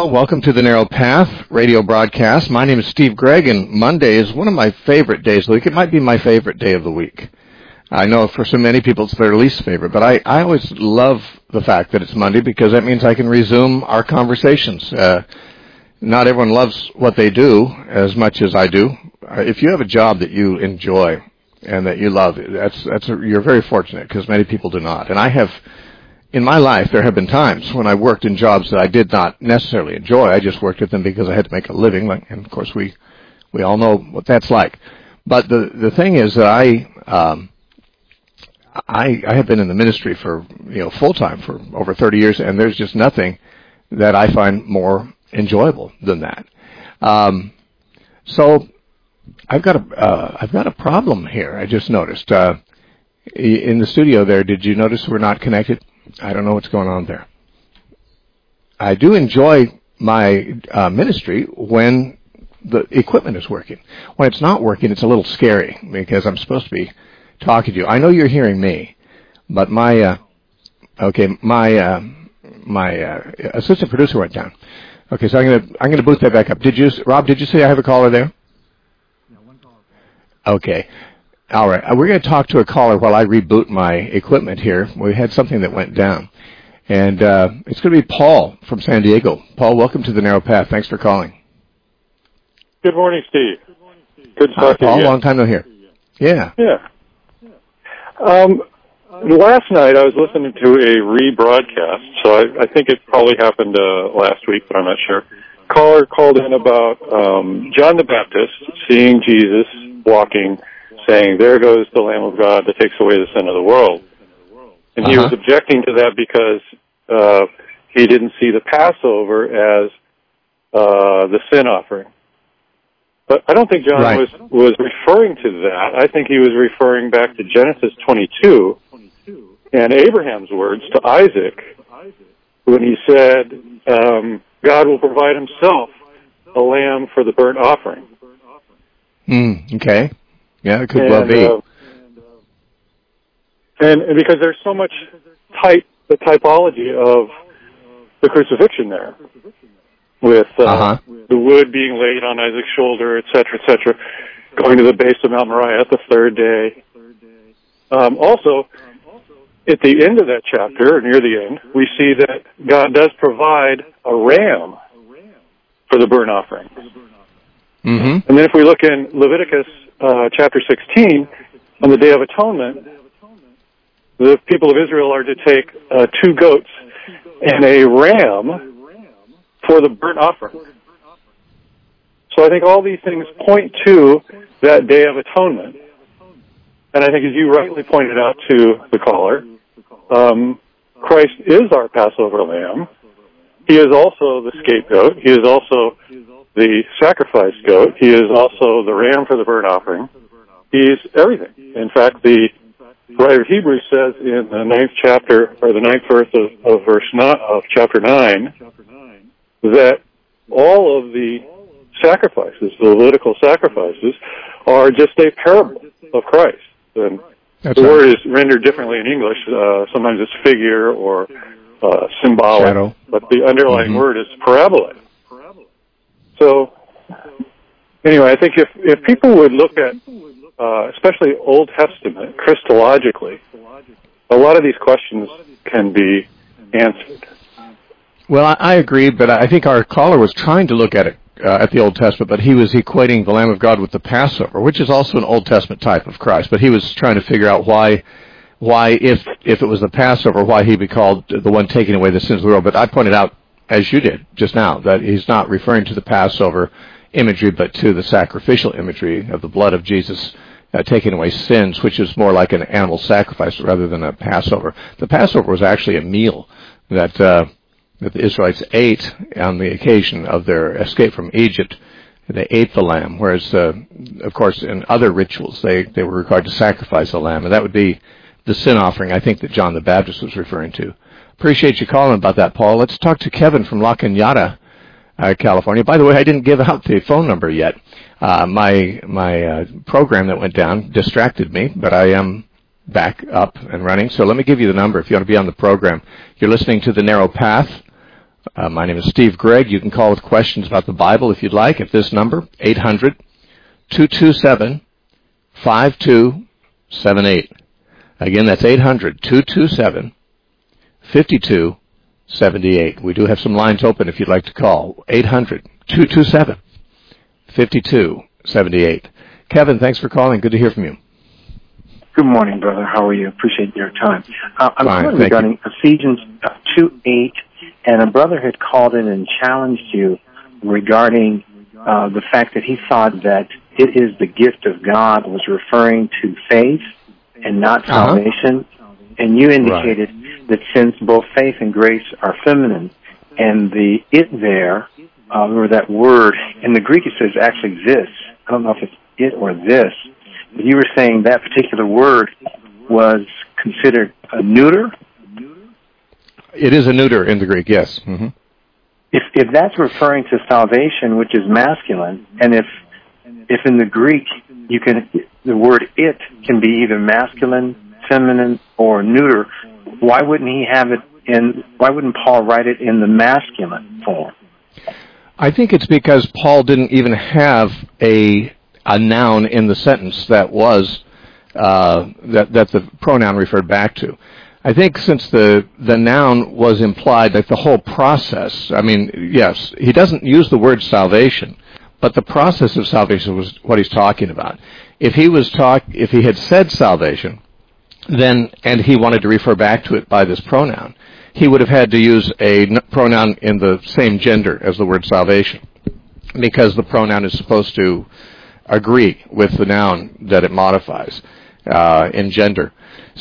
Well, welcome to the Narrow Path radio broadcast. My name is Steve Gregg, and Monday is one of my favorite days of the week. It might be my favorite day of the week. I know for so many people it's their least favorite, but I always love the fact that it's Monday because that means I can resume our conversations. Not everyone loves what they do as much as I do. If you have a job that you enjoy and that you love, you're very fortunate because many people do not. And I have, in my life, there have been times when I worked in jobs that I did not necessarily enjoy. I just worked at them because I had to make a living, and of course we all know what that's like. But the thing is that I have been in the ministry for full time for over 30 years, and there's just nothing that I find more enjoyable than that. So I've got a problem here. I just noticed in the studio there. Did you notice we're not connected? I don't know what's going on there. I do enjoy my ministry when the equipment is working. When it's not working, it's a little scary because I'm supposed to be talking to you. I know you're hearing me, but my assistant producer went down. Okay, so I'm gonna boot that back up. Rob? Did you say I have a caller there? No, one caller. Okay. All right. We're going to talk to a caller while I reboot my equipment here. We had something that went down. And it's going to be Paul from San Diego. Paul, welcome to the Narrow Path. Thanks for calling. Good morning, Steve. Good to talk to you. Paul, long time no hear. Yeah. Yeah. Last night I was listening to a rebroadcast, so I think it probably happened last week, but I'm not sure. Caller called in about John the Baptist seeing Jesus walking, saying, "There goes the Lamb of God that takes away the sin of the world." And he was objecting to that because he didn't see the Passover as the sin offering. But I don't think John was referring to that. I think he was referring back to Genesis 22 and Abraham's words to Isaac when he said, God will provide himself a lamb for the burnt offering. Okay. Yeah, it could well be. And because there's so much the typology of the crucifixion there, with the wood being laid on Isaac's shoulder, et cetera, going to the base of Mount Moriah the third day. Also, at the end of that chapter, or near the end, we see that God does provide a ram for the burnt offering. And then if we look in Leviticus chapter 16, on the Day of Atonement, the people of Israel are to take 2 goats and a ram for the burnt offering. So I think all these things point to that Day of Atonement. And I think as you rightly pointed out to the caller, Christ is our Passover lamb. He is also the scapegoat. He is also the sacrifice goat. He is also the ram for the burnt offering. He is everything. In fact, the writer of Hebrews says in the 9th chapter, or the 9th verse of chapter 9, that all of the sacrifices, the Levitical sacrifices, are just a parable of Christ. And the word is rendered differently in English. Sometimes it's figure or symbolic, shadow. But the underlying word is parabola. So, anyway, I think if people would look at, especially Old Testament, Christologically, a lot of these questions can be answered. Well, I agree, but I think our caller was trying to look at it, at the Old Testament, but he was equating the Lamb of God with the Passover, which is also an Old Testament type of Christ. But he was trying to figure out why if it was the Passover, why he'd be called the one taking away the sins of the world. But I pointed out, as you did just now, that he's not referring to the Passover imagery, but to the sacrificial imagery of the blood of Jesus taking away sins, which is more like an animal sacrifice rather than a Passover. The Passover was actually a meal that the Israelites ate on the occasion of their escape from Egypt. They ate the lamb, whereas, of course, in other rituals, they were required to sacrifice a lamb, and that would be the sin offering, I think, that John the Baptist was referring to. Appreciate you calling about that, Paul. Let's talk to Kevin from La Cañada, California. By the way, I didn't give out the phone number yet. My program that went down distracted me, but I am back up and running. So let me give you the number if you want to be on the program. You're listening to The Narrow Path My name is Steve Gregg. You can call with questions about the Bible if you'd like at this number, 800-227-5278. Again, that's 800-227-5278. We do have some lines open if you'd like to call, 800-227-5278. Kevin, thanks for calling. Good to hear from you. Good morning, brother. How are you? Appreciate your time. I'm calling Thank regarding Ephesians 2:8, and a brother had called in and challenged you regarding the fact that he thought that it is the gift of God was referring to faith and not salvation. And you indicated that since both faith and grace are feminine, and the it there, or that word, in the Greek it says actually this. I don't know if it's it or this. But you were saying that particular word was considered a neuter? It is a neuter in the Greek, yes. Mm-hmm. If that's referring to salvation, which is masculine, and if in the Greek the word it can be either masculine, feminine, or neuter, why wouldn't Paul write it in the masculine form? I think it's because Paul didn't even have a noun in the sentence that was that the pronoun referred back to. I think since the noun was implied, that the whole process, I mean, yes, he doesn't use the word salvation, but the process of salvation was what he's talking about. If he had said salvation, then, and he wanted to refer back to it by this pronoun, he would have had to use a pronoun in the same gender as the word salvation, because the pronoun is supposed to agree with the noun that it modifies in gender.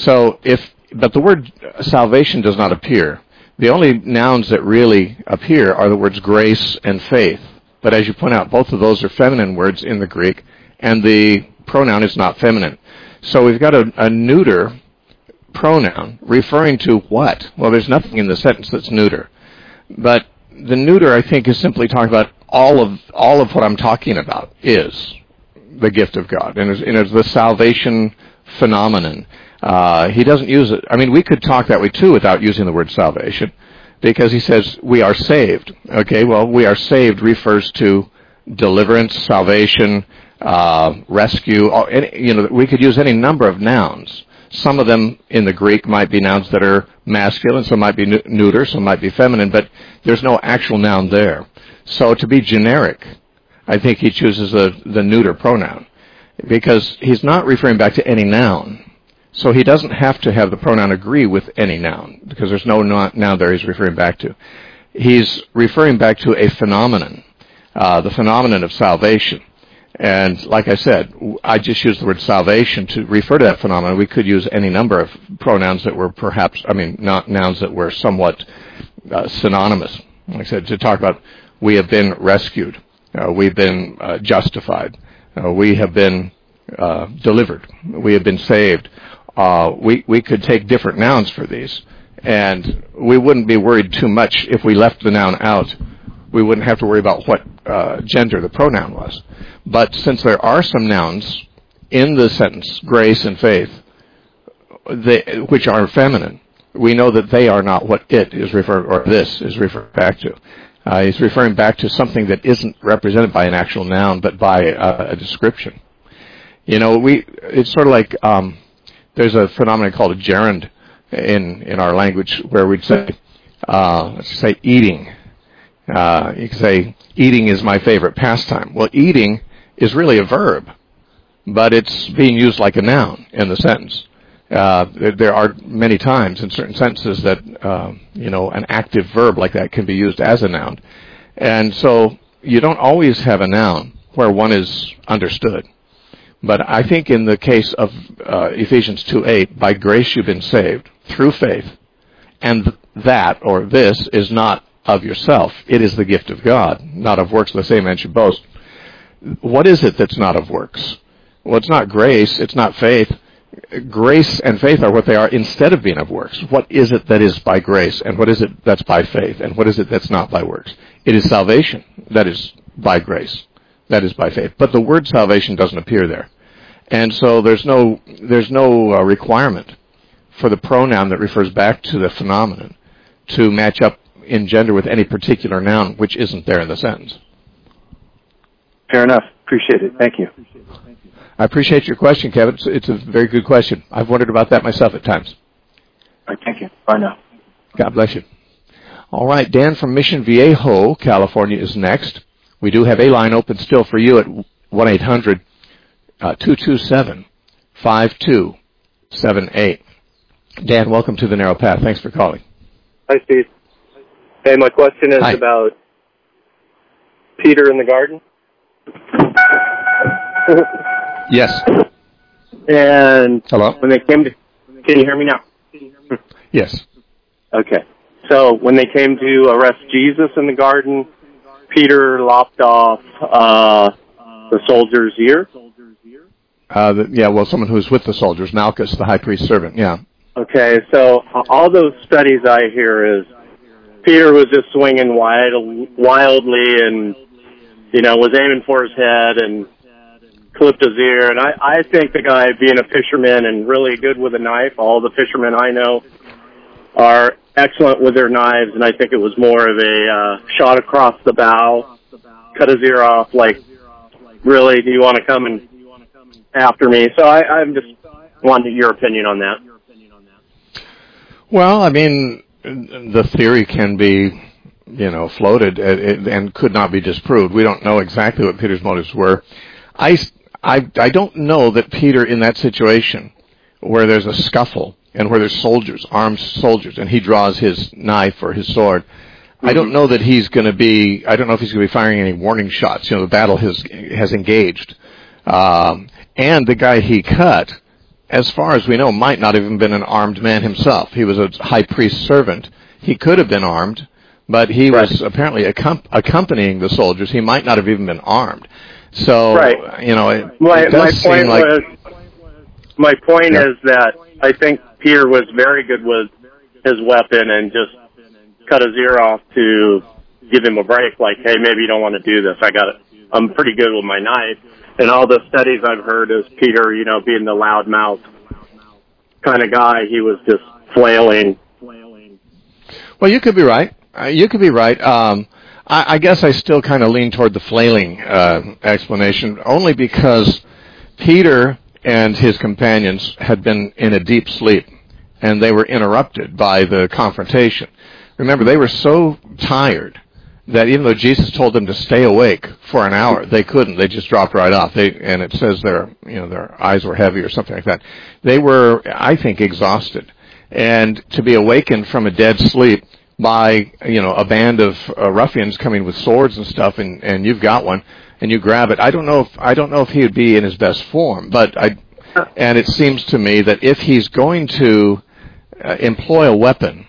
But the word salvation does not appear. The only nouns that really appear are the words grace and faith. But as you point out, both of those are feminine words in the Greek, and the pronoun is not feminine. So we've got a neuter pronoun referring to what? Well, there's nothing in the sentence that's neuter. But the neuter, I think, is simply talking about all of what I'm talking about is the gift of God, and it's the salvation phenomenon. He doesn't use it. I mean, we could talk that way too without using the word salvation, because he says we are saved. Okay, well, we are saved refers to deliverance, salvation, rescue. We could use any number of nouns. Some of them in the Greek might be nouns that are masculine, some might be neuter, some might be feminine, but there's no actual noun there. So to be generic, I think he chooses the neuter pronoun, because he's not referring back to any noun. So he doesn't have to have the pronoun agree with any noun, because there's no noun there he's referring back to. He's referring back to a phenomenon, the phenomenon of salvation. And like I said, I just used the word salvation to refer to that phenomenon. We could use any number of pronouns that were not nouns that were somewhat synonymous. Like I said, to talk about we have been rescued, we've been justified, we have been delivered, we have been saved. We could take different nouns for these, and we wouldn't be worried too much if we left the noun out. We wouldn't have to worry about what gender the pronoun was. But since there are some nouns in the sentence, grace and faith, which are feminine, we know that they are not what it is referred, or this is referred back to. He's referring back to something that isn't represented by an actual noun, but by a description. It's sort of like there's a phenomenon called a gerund in our language, where we'd say, let's say eating. You can say, eating is my favorite pastime. Well, eating is really a verb, but it's being used like a noun in the sentence. There are many times in certain sentences that, an active verb like that can be used as a noun. And so you don't always have a noun where one is understood. But I think in the case of Ephesians 2:8, by grace you've been saved through faith, and that, or this, is not of yourself. It is the gift of God, not of works, lest any man should boast. What is it that's not of works? Well, it's not grace, it's not faith. Grace and faith are what they are instead of being of works. What is it that is by grace, and what is it that's by faith, and what is it that's not by works? It is salvation that is by grace, that is by faith. But the word salvation doesn't appear there. And so there's no requirement for the pronoun that refers back to the phenomenon to match up engender with any particular noun, which isn't there in the sentence. Fair enough. Appreciate it. Thank you. I appreciate your question, Kevin. It's a very good question. I've wondered about that myself at times. All right, thank you. Bye now. God bless you. All right, Dan from Mission Viejo, California is next. We do have a line open still for you at 1-800-227-5278. Dan, welcome to the Narrow Path. Thanks for calling. Hi, Steve. Hey, my question is about Peter in the garden. Yes. And hello? When they came to, can you hear me now? Yes. Okay. So when they came to arrest Jesus in the garden, Peter lopped off the soldier's ear. Someone who's with the soldiers, Malchus, the high priest's servant. Yeah. Okay. So all those studies I hear is Peter was just swinging wildly and was aiming for his head and clipped his ear. And I think the guy, being a fisherman and really good with a knife, all the fishermen I know are excellent with their knives, and I think it was more of a shot across the bow, cut his ear off, like, really, do you want to come and after me? So I'm just wanting your opinion on that. Well, I mean, the theory can be, floated and could not be disproved. We don't know exactly what Peter's motives were. I don't know that Peter, in that situation, where there's a scuffle and where there's soldiers, armed soldiers, and he draws his knife or his sword, I don't know that he's going to be, I don't know if he's going to be firing any warning shots. The battle has engaged. And the guy he cut, as far as we know, might not have even been an armed man himself. He was a high priest's servant. He could have been armed, but he was apparently accompanying the soldiers. He might not have even been armed. So, my point is that I think Peter was very good with his weapon and just cut his ear off to give him a break, like, hey, maybe you don't want to do this. I'm pretty good with my knife. And all the studies I've heard is Peter, being the loudmouth kind of guy, he was just flailing. Well, you could be right. I guess I still kind of lean toward the flailing explanation, only because Peter and his companions had been in a deep sleep, and they were interrupted by the confrontation. Remember, they were so tired that even though Jesus told them to stay awake for an hour, they couldn't. They just dropped right off. And it says their eyes were heavy or something like that. They were, I think, exhausted. And to be awakened from a dead sleep by, a band of ruffians coming with swords and stuff, and you've got one, and you grab it. I don't know if he would be in his best form, and it seems to me that if he's going to employ a weapon,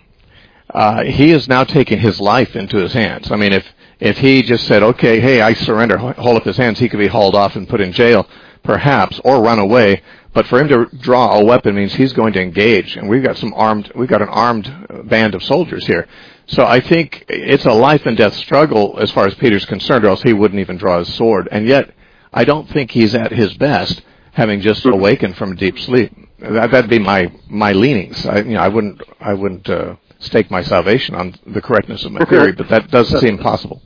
he is now taking his life into his hands. I mean, if he just said, okay, hey, I surrender, hold up his hands, he could be hauled off and put in jail, perhaps, or run away. But for him to draw a weapon means he's going to engage, and we've got an armed band of soldiers here. So I think it's a life and death struggle as far as Peter's concerned, or else he wouldn't even draw his sword. And yet, I don't think he's at his best, having just awakened from deep sleep. That'd be my leanings. I wouldn't stake my salvation on the correctness of my theory, but that does seem possible.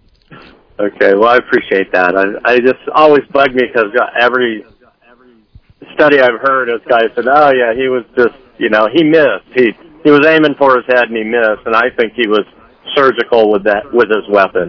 Okay, well, I appreciate that. I just always bugged me because every study I've heard, this guy said, oh yeah, he was just, he missed. He was aiming for his head and he missed, and I think he was surgical with his weapon.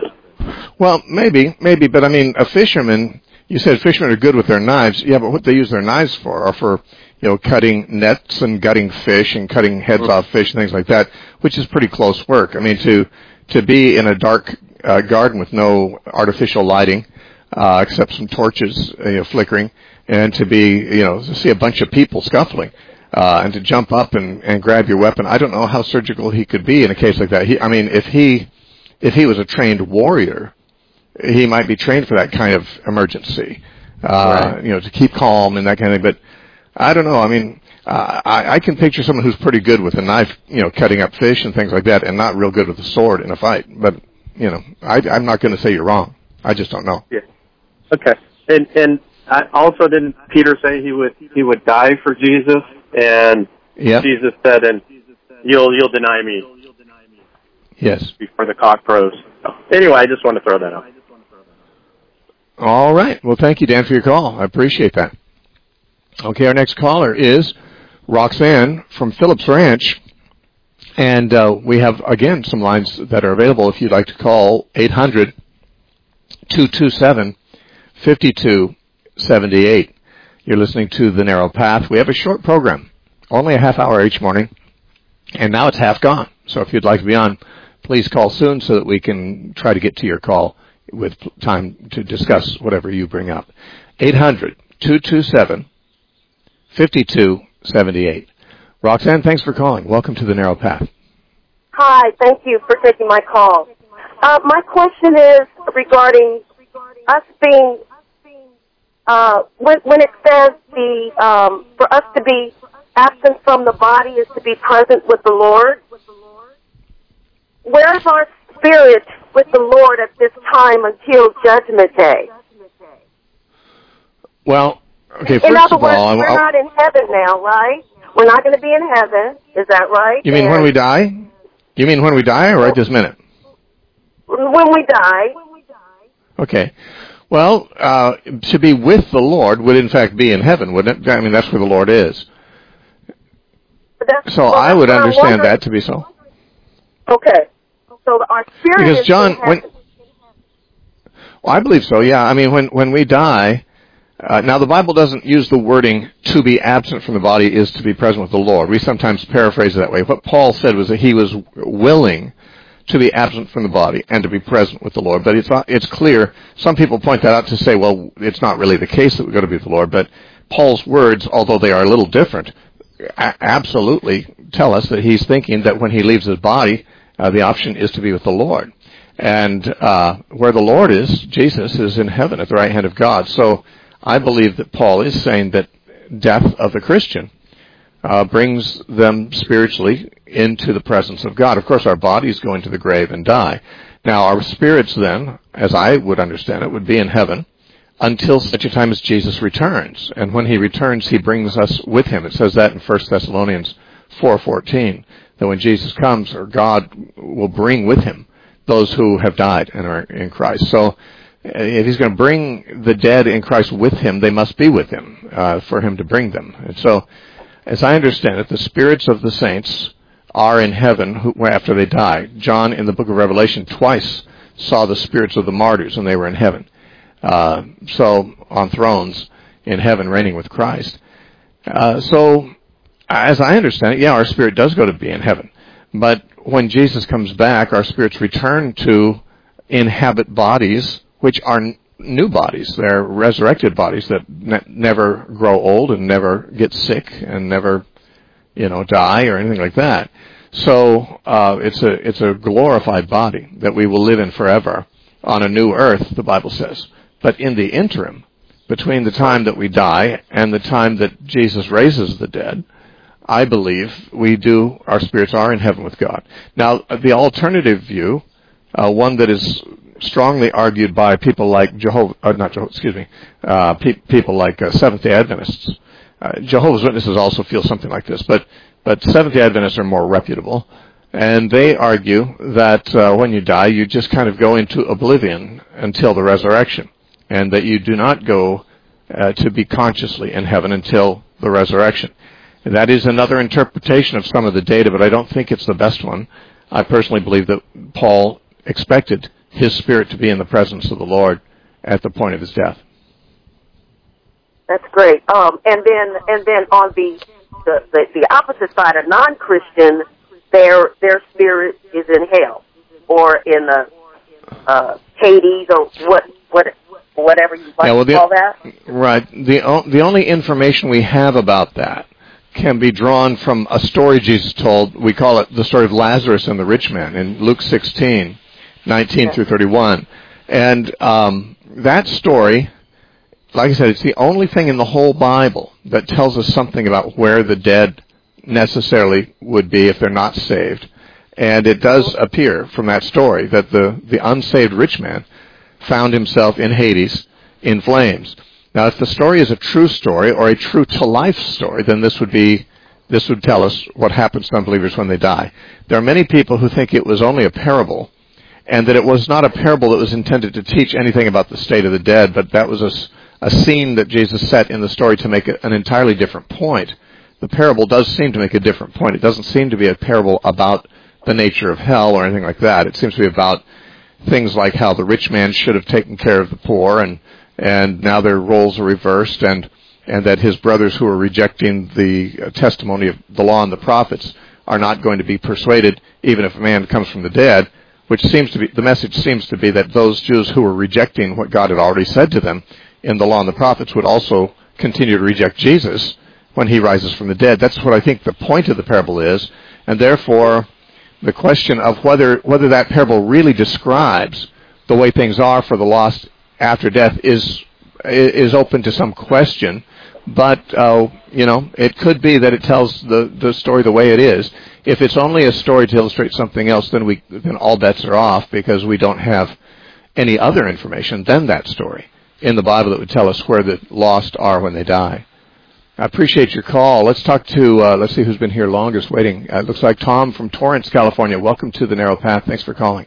Well, maybe, but I mean, a fisherman, you said fishermen are good with their knives. Yeah, but what they use their knives for are for, cutting nets and gutting fish and cutting heads off fish and things like that, which is pretty close work. I mean, to be in a dark garden with no artificial lighting, except some torches, flickering, and to be, to see a bunch of people scuffling, and to jump up and grab your weapon. I don't know how surgical he could be in a case like that. If he was a trained warrior, he might be trained for that kind of emergency, to keep calm and that kind of thing. But I don't know. I mean, I can picture someone who's pretty good with a knife, cutting up fish and things like that, and not real good with a sword in a fight. But, I'm not going to say you're wrong. I just don't know. Yeah. Okay. And also, didn't Peter say he would die for Jesus? And Jesus said, "And you'll deny me." Yes. Before the cock crows. So, anyway, I just wanted to throw that out. All right. Well, thank you, Dan, for your call. I appreciate that. Okay, our next caller is Roxanne from Phillips Ranch. And we have, again, some lines that are available if you'd like to call 800-227-5278. You're listening to The Narrow Path. We have a short program, only a half hour each morning, and now it's half gone. So if you'd like to be on, please call soon so that we can try to get to your call with time to discuss whatever you bring up. 800-227-5278. Roxanne, thanks for calling. Welcome to The Narrow Path. Hi, thank you for taking my call. My question is regarding us being, when it says for us to be absent from the body is to be present with the Lord. Where is our spirit with the Lord at this time until Judgment Day? Well, okay, in other of words, all, we're not in heaven now, right? We're not going to be in heaven. Is that right? You mean when we die? You mean when we die or right this minute? When we die. Okay. Well, to be with the Lord would in fact be in heaven, wouldn't it? I mean, that's where the Lord is. So I would understand that to be so. Okay. So our spirit because is John, in heaven. Well, I believe so, yeah. I mean, when we die, now the Bible doesn't use the wording to be absent from the body is to be present with the Lord. We sometimes paraphrase it that way. What Paul said was that he was willing to be absent from the body and to be present with the Lord. But it's clear. Some people point that out to say, well, it's not really the case that we're going to be with the Lord. But Paul's words, although they are a little different, absolutely tell us that he's thinking that when he leaves his body, the option is to be with the Lord. And where the Lord is, Jesus is in heaven at the right hand of God. So I believe that Paul is saying that death of the Christian brings them spiritually into the presence of God. Of course, our bodies go into the grave and die. Now, our spirits then, as I would understand it, would be in heaven until such a time as Jesus returns. And when he returns, he brings us with him. It says that in 1 Thessalonians 4:14, that when Jesus comes, or God will bring with him those who have died and are in Christ. So if he's going to bring the dead in Christ with him, they must be with him for him to bring them. And so, as I understand it, the spirits of the saints are in heaven after they die. John, in the book of Revelation, twice saw the spirits of the martyrs, and they were in heaven. So, on thrones in heaven, reigning with Christ. So, as I understand it, yeah, our spirit does go to be in heaven. But when Jesus comes back, our spirits return to inhabit bodies, which are new bodies. They're resurrected bodies that never grow old and never get sick and never, die or anything like that. So it's a glorified body that we will live in forever on a new earth, the Bible says. But in the interim, between the time that we die and the time that Jesus raises the dead, I believe our spirits are in heaven with God. Now, the alternative view, one that is strongly argued by people like people like Seventh-day Adventists. Jehovah's Witnesses also feel something like this, but Seventh-day Adventists are more reputable, and they argue that when you die, you just kind of go into oblivion until the resurrection, and that you do not go to be consciously in heaven until the resurrection. And that is another interpretation of some of the data, but I don't think it's the best one. I personally believe that Paul expected his spirit to be in the presence of the Lord at the point of his death. That's great. And then on the opposite side, a non-Christian, their spirit is in hell or in the Hades or whatever you like to call that. Right. The only information we have about that can be drawn from a story Jesus told. We call it the story of Lazarus and the rich man in Luke 16:19 through 31. And that story, like I said, it's the only thing in the whole Bible that tells us something about where the dead necessarily would be if they're not saved. And it does appear from that story that the unsaved rich man found himself in Hades in flames. Now, if the story is a true story or a true-to-life story, then this would be this would tell us what happens to unbelievers when they die. There are many people who think it was only a parable, and that it was not a parable that was intended to teach anything about the state of the dead, but that was a scene that Jesus set in the story to make an entirely different point. The parable does seem to make a different point. It doesn't seem to be a parable about the nature of hell or anything like that. It seems to be about things like how the rich man should have taken care of the poor, and now their roles are reversed, and that his brothers who are rejecting the testimony of the law and the prophets are not going to be persuaded even if a man comes from the dead, which seems to be, the message seems to be that those Jews who were rejecting what God had already said to them in the law and the prophets would also continue to reject Jesus when he rises from the dead. That's what I think the point of the parable is, and therefore the question of whether that parable really describes the way things are for the lost after death is open to some question. But, it could be that it tells the story the way it is. If it's only a story to illustrate something else, then all bets are off, because we don't have any other information than that story in the Bible that would tell us where the lost are when they die. I appreciate your call. Let's talk to, let's see who's been here longest waiting. It looks like Tom from Torrance, California. Welcome to the Narrow Path. Thanks for calling.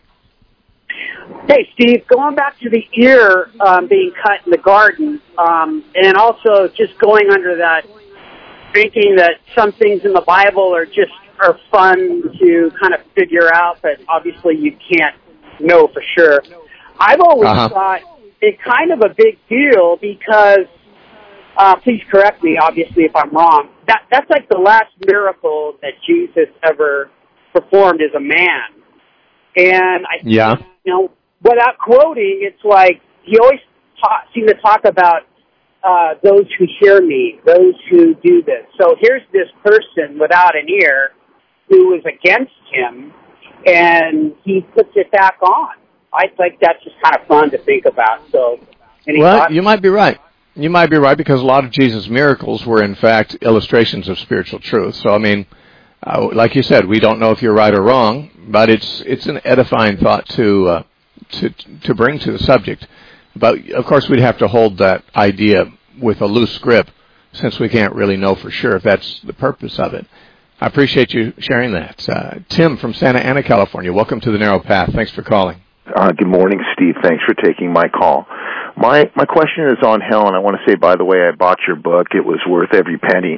Hey, Steve, going back to the ear being cut in the garden, and also just going under that, thinking that some things in the Bible are fun to kind of figure out, but obviously you can't know for sure. I've always thought it kind of a big deal because, please correct me, obviously, if I'm wrong, that's like the last miracle that Jesus ever performed as a man. And I think, without quoting, it's like he always seemed to talk about those who hear me, those who do this. So here's this person without an ear who is against him, and he puts it back on. I think that's just kind of fun to think about. So, thoughts? You might be right. You might be right, because a lot of Jesus' miracles were, in fact, illustrations of spiritual truth. So, like you said, we don't know if you're right or wrong, but it's an edifying thought to bring to the subject. But, of course, we'd have to hold that idea with a loose grip, since we can't really know for sure if that's the purpose of it. I appreciate you sharing that. Tim from Santa Ana, California. Welcome to the Narrow Path. Thanks for calling. Good morning, Steve. Thanks for taking my call. My question is on hell, and I want to say, by the way, I bought your book. It was worth every penny.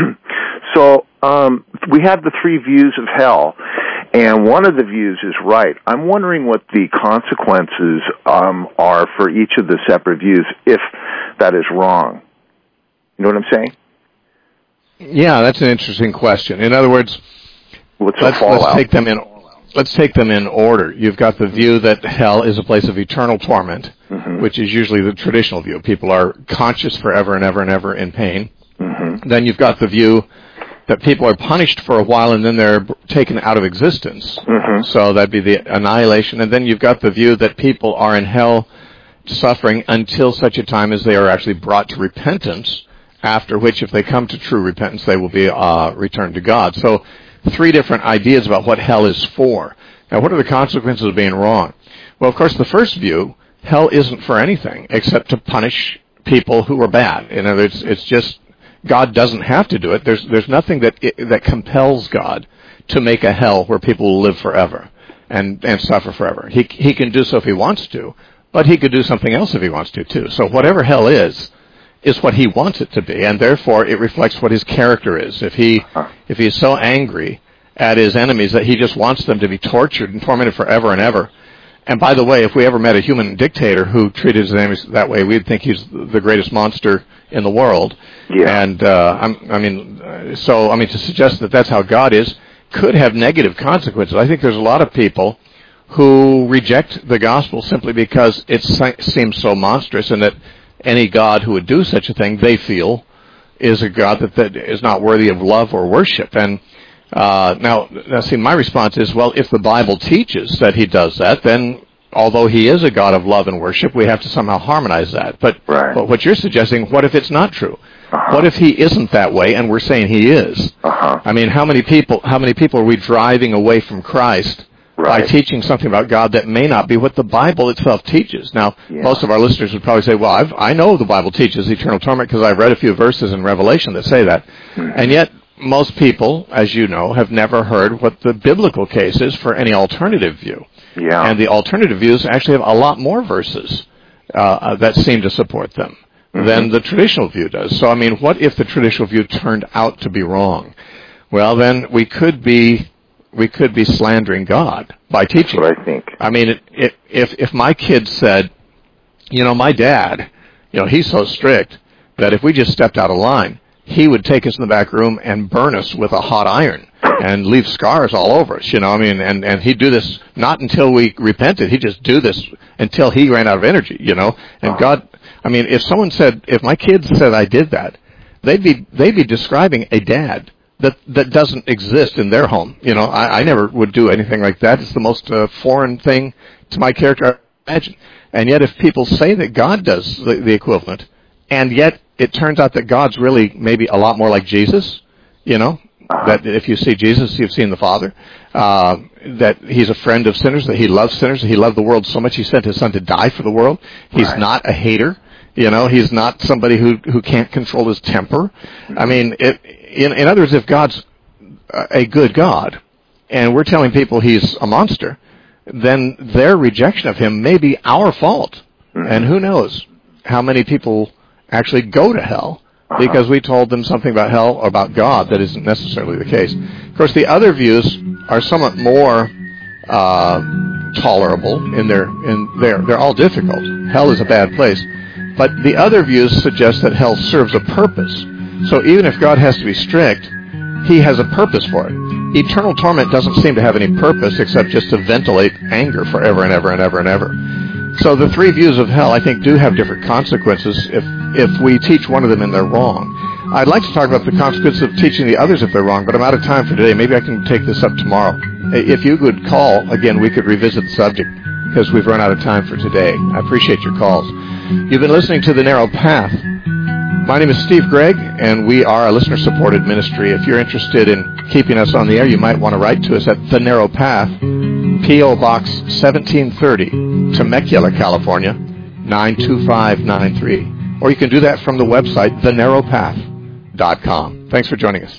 So we have the three views of hell, and one of the views is right. I'm wondering what the consequences are for each of the separate views if that is wrong. You know what I'm saying? Yeah, that's an interesting question. In other words, let's take them in. Let's take them in order. You've got the view that hell is a place of eternal torment, which is usually the traditional view. People are conscious forever and ever and ever in pain. Then you've got the view that people are punished for a while and then they're taken out of existence. So that'd be the annihilation. And then you've got the view that people are in hell suffering until such a time as they are actually brought to repentance, after which, if they come to true repentance, they will be returned to God. So three different ideas about what hell is for. Now, what are the consequences of being wrong? Well, of course, the first view, hell isn't for anything except to punish people who are bad. In other words, it's just, God doesn't have to do it. There's nothing that compels God to make a hell where people will live forever and suffer forever. He can do so if he wants to, but he could do something else if he wants to, too. So whatever hell is what he wants it to be, and therefore it reflects what his character is. If he is so angry at his enemies that he just wants them to be tortured and tormented forever and ever. And by the way, if we ever met a human dictator who treated his enemies that way, we'd think he's the greatest monster in the world. Yeah. And to suggest that that's how God is could have negative consequences. I think there's a lot of people who reject the gospel simply because it seems so monstrous, and that any God who would do such a thing, they feel, is a God that is not worthy of love or worship. And now, my response is, well, if the Bible teaches that he does that, then although he is a God of love and worship, we have to somehow harmonize that. But what you're suggesting, what if it's not true? What if he isn't that way and we're saying he is? I mean, how many people are we driving away from Christ by teaching something about God that may not be what the Bible itself teaches? Now, most of our listeners would probably say, well, I know the Bible teaches eternal torment because I've read a few verses in Revelation that say that. And yet, most people, as you know, have never heard what the biblical case is for any alternative view. Yeah. And the alternative views actually have a lot more verses that seem to support them than the traditional view does. So, I mean, what if the traditional view turned out to be wrong? Well, then we could be slandering God by teaching. That's what I think. I mean, if my kid said, my dad, he's so strict that if we just stepped out of line, he would take us in the back room and burn us with a hot iron and leave scars all over us, and he'd do this not until we repented. He'd just do this until he ran out of energy, and God, I mean, if my kids said I did that, they'd be describing a dad that doesn't exist in their home. I never would do anything like that. It's the most foreign thing to my character I imagine. And yet if people say that God does the equivalent, and yet it turns out that God's really maybe a lot more like Jesus, that if you see Jesus, you've seen the Father, that he's a friend of sinners, that he loves sinners, that he loved the world so much he sent his son to die for the world. He's not a hater. He's not somebody who can't control his temper. I mean, in other words, if God's a good God, and we're telling people he's a monster, then their rejection of him may be our fault. And who knows how many people actually go to hell because we told them something about hell or about God that isn't necessarily the case. Of course, the other views are somewhat more tolerable they're all difficult. Hell is a bad place. But the other views suggest that hell serves a purpose. So even if God has to be strict, he has a purpose for it. Eternal torment doesn't seem to have any purpose except just to ventilate anger forever and ever and ever and ever. So the three views of hell, I think, do have different consequences if we teach one of them and they're wrong. I'd like to talk about the consequences of teaching the others if they're wrong, but I'm out of time for today. Maybe I can take this up tomorrow. If you could call, again, we could revisit the subject because we've run out of time for today. I appreciate your calls. You've been listening to The Narrow Path. My name is Steve Gregg, and we are a listener-supported ministry. If you're interested in keeping us on the air, you might want to write to us at The Narrow Path, P.O. Box 1730, Temecula, California, 92593. Or you can do that from the website, thenarrowpath.com. Thanks for joining us.